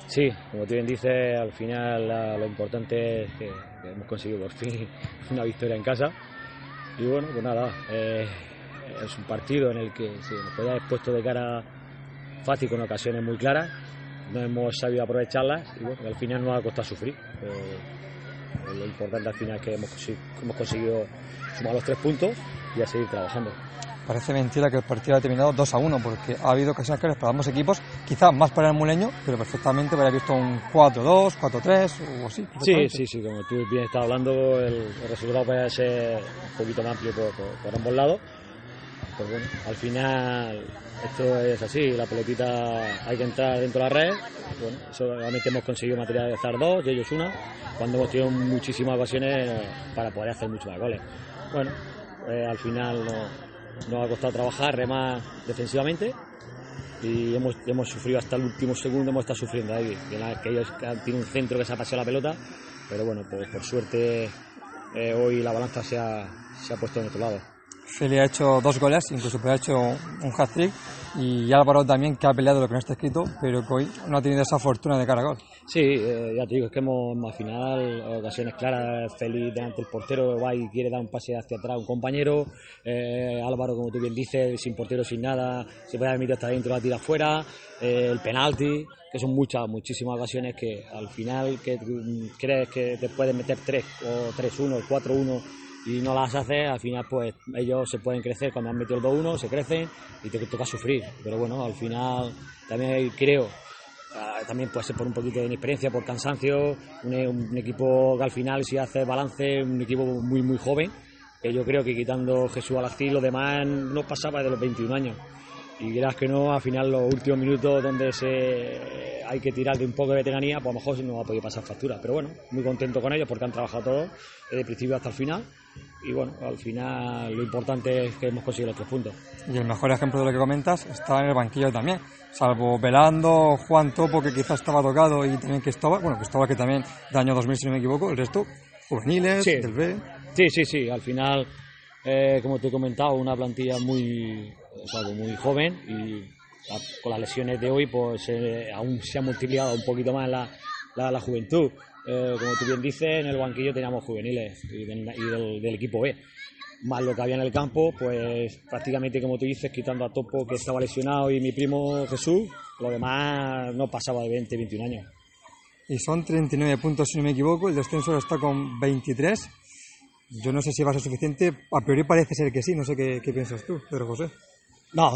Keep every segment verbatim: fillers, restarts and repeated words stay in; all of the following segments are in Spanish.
Sí, como tú bien dices, al final la, lo importante es que, que hemos conseguido por fin una victoria en casa. Y bueno, pues nada, eh, es un partido en el que sí, nos podía haber puesto de cara fácil con ocasiones muy claras, no hemos sabido aprovecharlas y bueno, al final nos ha costado sufrir. Eh, lo importante al final es que hemos, hemos conseguido sumar los tres puntos y a seguir trabajando. Parece mentira que el partido ha terminado dos a uno, porque ha habido ocasiones claras para ambos equipos, quizás más para el Muleño, pero perfectamente hubiera visto un cuatro dos, cuatro tres o así. Sí, sí, sí, como tú bien estás hablando, el, el resultado puede ser un poquito más amplio por, por, por ambos lados. Pues bueno, al final esto es así, la pelotita hay que entrar dentro de la red. Bueno, solamente hemos conseguido materializar dos, y ellos una, cuando hemos tenido muchísimas ocasiones para poder hacer muchos más goles. Bueno, eh, al final no. Nos ha costado trabajar, remar defensivamente y hemos, hemos sufrido hasta el último segundo, hemos estado sufriendo ahí, que ellos tienen un centro que se ha paseado la pelota, pero bueno, pues por suerte eh, hoy la balanza se ha, se ha puesto en otro lado. Feli ha hecho dos goles, incluso ha hecho un hat-trick, y Álvaro también, que ha peleado lo que no está escrito, pero que hoy no ha tenido esa fortuna de cara a gol. Sí, eh, ya te digo, es que hemos al final ocasiones claras, Feli delante del portero va y quiere dar un pase hacia atrás a un compañero, eh, Álvaro, como tú bien dices, sin portero, sin nada, se puede haber metido hasta adentro, la tira afuera, eh, el penalti, que son muchas, muchísimas ocasiones que al final que crees que te pueden meter tres o tres uno, cuatro uno y no las haces, al final pues ellos se pueden crecer, cuando han metido el dos uno se crecen y te toca sufrir, pero bueno, al final también creo, uh, también puede ser por un poquito de inexperiencia, por cansancio, un, un equipo que al final si hace balance, un equipo muy muy joven, que yo creo que quitando Jesús Alacil, los demás no pasaba de los veintiún años. Y creas que no, al final los últimos minutos donde se hay que tirar de un poco de veteranía, pues a lo mejor no va a poder pasar factura. Pero bueno, muy contento con ellos porque han trabajado todos desde el principio hasta el final. Y bueno, al final lo importante es que hemos conseguido los tres puntos. Y el mejor ejemplo de lo que comentas está en el banquillo también. Salvo Velando, Juan Topo, que quizás estaba tocado, y también que estaba, bueno, que estaba que también de año dos mil si no me equivoco, el resto juveniles, sí. del B. Sí, sí, sí, al final, eh, como te he comentado, una plantilla muy... Es algo muy joven y con las lesiones de hoy pues eh, aún se ha multiplicado un poquito más la, la, la juventud. Eh, como tú bien dices, en el banquillo teníamos juveniles y, del, y del, del equipo B. Más lo que había en el campo, pues prácticamente como tú dices, quitando a Topo que estaba lesionado y mi primo Jesús, lo demás no pasaba de veinte, veintiún años. Y son treinta y nueve puntos si no me equivoco, el descenso está con veintitrés. Yo no sé si va a ser suficiente, a priori parece ser que sí, no sé qué, qué piensas tú, Pedro José. No,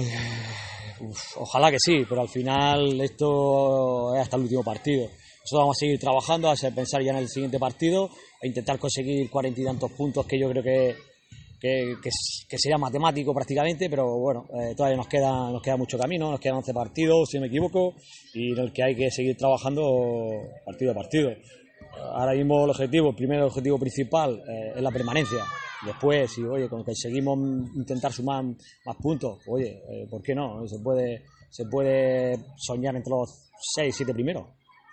uf, ojalá que sí, pero al final esto es hasta el último partido. Nosotros vamos a seguir trabajando, a pensar ya en el siguiente partido, a intentar conseguir cuarenta y tantos puntos que yo creo que, que, que, que sería matemático prácticamente, pero bueno, eh, todavía nos queda, nos queda mucho camino, nos quedan once partidos, si no me equivoco, y en el que hay que seguir trabajando partido a partido. Ahora mismo el objetivo, el primer objetivo principal eh, es la permanencia. Después, si oye, con que seguimos intentar sumar más puntos, oye, eh, ¿por qué no? Se puede, se puede soñar entre los seis, siete primeros.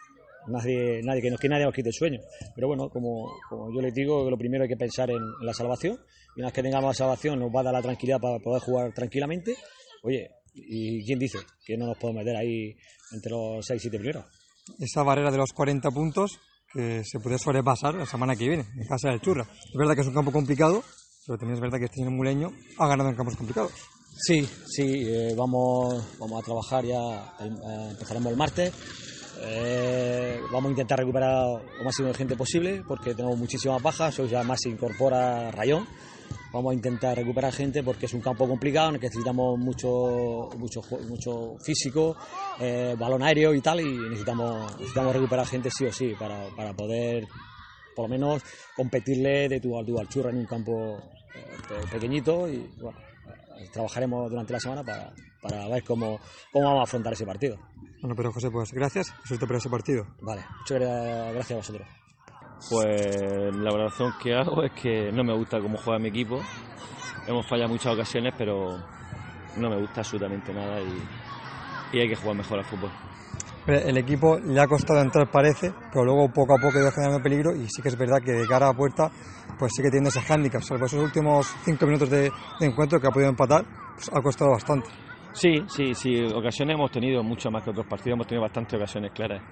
Nadie, nadie, que, nos, que nadie nos quite el sueño. Pero bueno, como, como yo les digo, lo primero hay que pensar en, en la salvación. Y una vez que tengamos la salvación nos va a dar la tranquilidad para poder jugar tranquilamente. Oye, ¿y quién dice que no nos podemos meter ahí entre los seis, siete primeros? Esa barrera de los cuarenta puntos que se puede sobrepasar la semana que viene, en casa del Churra. Es verdad que es un campo complicado, pero también es verdad que este año Muleño ha ganado en campos complicados. Sí, sí, eh, vamos, vamos a trabajar ya, el, eh, empezaremos el martes, eh, vamos a intentar recuperar lo máximo de gente posible, porque tenemos muchísimas bajas, hoy además se incorpora Rayón. Vamos a intentar recuperar gente porque es un campo complicado en el que necesitamos mucho, mucho, mucho físico, eh, balón aéreo y tal, y necesitamos, necesitamos recuperar gente sí o sí para, para poder por lo menos competirle de tú a tú al Churra en un campo eh, pequeñito y bueno, trabajaremos durante la semana para, para ver cómo, cómo vamos a afrontar ese partido. Bueno, pero José, pues gracias y suerte por ese partido. Vale, muchas gracias a vosotros. Pues la valoración que hago es que no me gusta cómo juega mi equipo. Hemos fallado muchas ocasiones, pero no me gusta absolutamente nada y, y hay que jugar mejor al fútbol. El equipo le ha costado entrar, parece, pero luego poco a poco ha ido generando peligro y sí que es verdad que de cara a puerta pues sí que tiene ese hándicap. Salvo esos últimos cinco minutos de, de encuentro que ha podido empatar, pues ha costado bastante. Sí, sí, sí, ocasiones hemos tenido mucho más que otros partidos, hemos tenido bastantes ocasiones claras.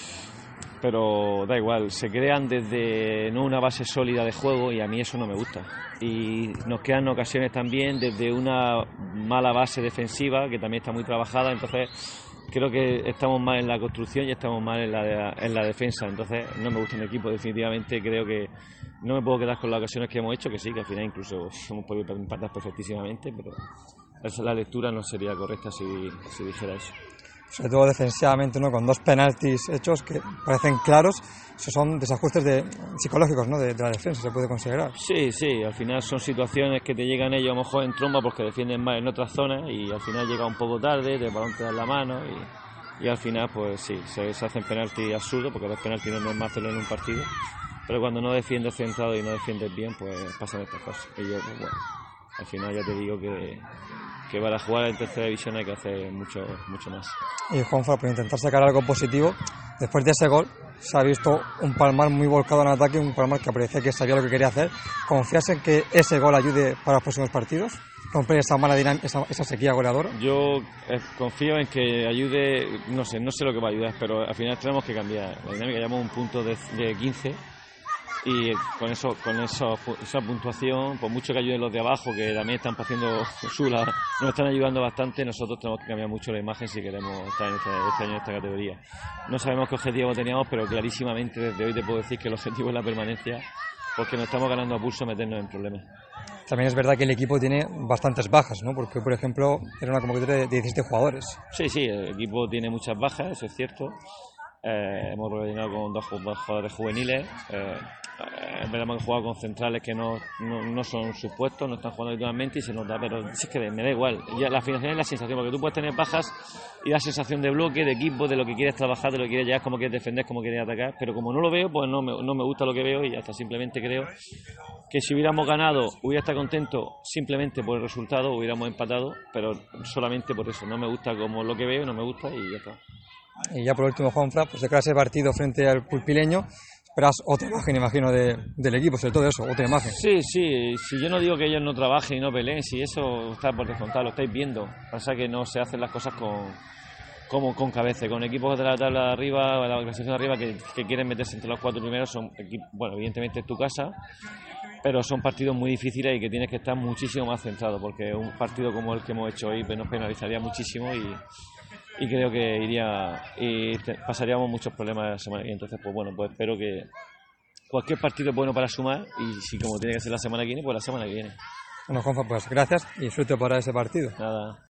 Pero da igual, se crean desde no una base sólida de juego y a mí eso no me gusta. Y nos quedan ocasiones también desde una mala base defensiva que también está muy trabajada, entonces creo que estamos mal en la construcción y estamos mal en la, en la defensa, entonces no me gusta el equipo definitivamente, creo que no me puedo quedar con las ocasiones que hemos hecho, que sí, que al final incluso hemos podido empatar perfectísimamente, pero esa la lectura no sería correcta si, si dijera eso. Sobre todo defensivamente, ¿no? Con dos penaltis hechos que parecen claros, esos son desajustes de, psicológicos, ¿no? de, de la defensa, se puede considerar. Sí, sí, al final son situaciones que te llegan ellos a lo mejor en tromba porque defienden más en otras zonas y al final llega un poco tarde, el balón te da la mano y, y al final pues sí, se, se hacen penaltis absurdos porque los penaltis no es normal hacerlo en un partido, pero cuando no defiendes centrado y no defiendes bien pues pasan estas cosas y yo pues bueno, al final ya te digo que que para jugar en tercera división hay que hacer mucho mucho más. Y Juanfran, por intentar sacar algo positivo, después de ese gol se ha visto un Palmar muy volcado en ataque, un Palmar que parecía que sabía lo que quería hacer. ¿Confías en que ese gol ayude para los próximos partidos? ¿Romper esa mala dinámica, esa, esa sequía goleadora? Yo eh, confío en que ayude, no sé, no sé lo que va a ayudar, pero al final tenemos que cambiar la dinámica. Llevamos un punto de, de quince y con eso con eso, esa puntuación, por mucho que ayuden los de abajo, que también están haciendo sula, nos están ayudando bastante, nosotros tenemos que cambiar mucho la imagen si queremos estar en este, este año en esta categoría. No sabemos qué objetivo teníamos, pero clarísimamente desde hoy te puedo decir que el objetivo es la permanencia, porque nos estamos ganando a pulso meternos en problemas. También es verdad que el equipo tiene bastantes bajas, ¿no? Porque, por ejemplo, era una convocatoria de diecisiete jugadores. Sí, sí, el equipo tiene muchas bajas, eso es cierto. Eh, hemos rellenado con dos jugadores juveniles. Eh, eh, hemos jugado con centrales que no, no, no son sus puestos, no están jugando habitualmente y se nos da, pero es que me da igual. Ya la afinación es la sensación, porque tú puedes tener bajas y la sensación de bloque, de equipo, de lo que quieres trabajar, de lo que quieres llegar, cómo quieres defender, cómo quieres atacar, pero como no lo veo, pues no me, no me gusta lo que veo y hasta simplemente creo que si hubiéramos ganado, hubiera estado contento simplemente por el resultado, hubiéramos empatado, pero solamente por eso. No me gusta como lo que veo, no me gusta y ya está. Y ya por último, Juanfran, pues de cara a ese partido frente al Pulpileño, esperas otra imagen, imagino, de, del equipo, sobre todo eso, otra imagen. Sí, sí, si yo no digo que ellos no trabajen y no peleen, si eso está por descontar, lo estáis viendo. Pasa que no se hacen las cosas con como con cabeza, con equipos de la tabla de arriba, de la clasificación de arriba, que, que quieren meterse entre los cuatro primeros, son equipos, bueno, evidentemente es tu casa, pero son partidos muy difíciles y que tienes que estar muchísimo más centrado, porque un partido como el que hemos hecho hoy nos penalizaría muchísimo y y creo que iría y te, pasaríamos muchos problemas la semana que viene. Entonces, pues bueno, pues espero que cualquier partido es bueno para sumar y si como tiene que ser la semana que viene, pues la semana que viene. Bueno, Juanfran, pues gracias y suerte para ese partido. Nada.